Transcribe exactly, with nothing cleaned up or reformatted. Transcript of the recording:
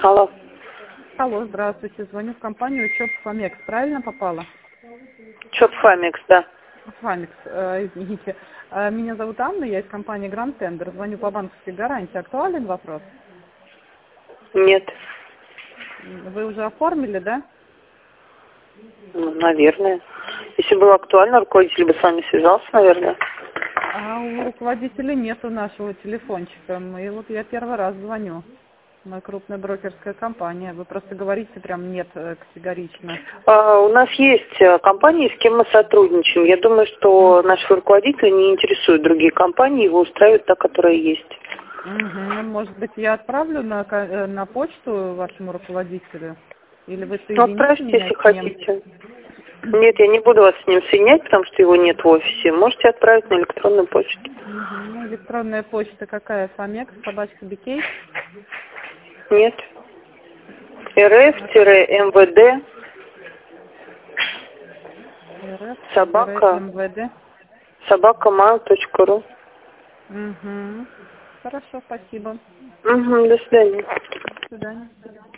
Алло. Алло, здравствуйте. Звоню в компанию ЧОП Фамекс. Правильно попала? ЧОП Фамекс, да. Фамекс, э, извините. Э, Меня зовут Анна, я из компании Гранд Тендер. Звоню по банковской гарантии. Актуален вопрос? Нет. Вы уже оформили, да? Ну, наверное. Если было актуально, руководитель бы с вами связался, наверное. А у руководителя нету нашего телефончика. И вот я первый раз звоню. Мы крупная брокерская компания. Вы просто говорите прям нет э, категорично. А, у нас есть э, компании, с кем мы сотрудничаем. Я думаю, что нашего руководителя не интересуют другие компании, его устраивает та, которая есть. Угу. Может быть, я отправлю на, ко- э, на почту вашему руководителю? Или вы Ну, соедините отправьте, меня если с ним? хотите. Нет, я не буду вас с ним соединять, потому что его нет в офисе. Можете отправить на электронную почту. Угу. Ну, электронная почта какая? Фамекс, собачка Бикей? Нет. РФ-МВД собака РФ-МВД. собака mail точка ру. Угу. Хорошо, спасибо. Угу, до свидания. До свидания.